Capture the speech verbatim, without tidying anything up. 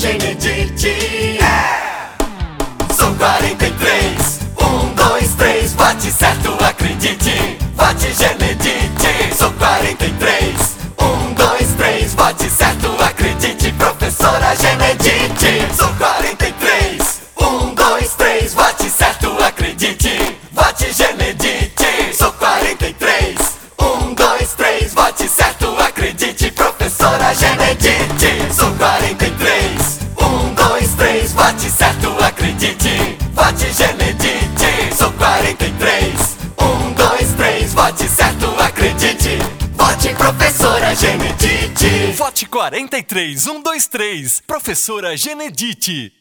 Genedite. Sou quarenta e três, um, dois, três, bate certo, acredite. Bate Genedite. Sou quarenta e três, um, dois, três, bate certo, acredite. Professora Genedite. Sou quarenta e três, um, dois, três, bate certo, acredite. Bate Genedite. Sou quarenta e três, um, dois, três, bate certo, acredite. Professora Genedite. Sou quarenta e três, um, dois, três, bate certo, acredite. Bate Genedite. Sou quarenta e três, um, dois, três, bate certo, acredite. Vote Professora Genedite. Vote quarenta e três, um, dois, três, Professora Genedite.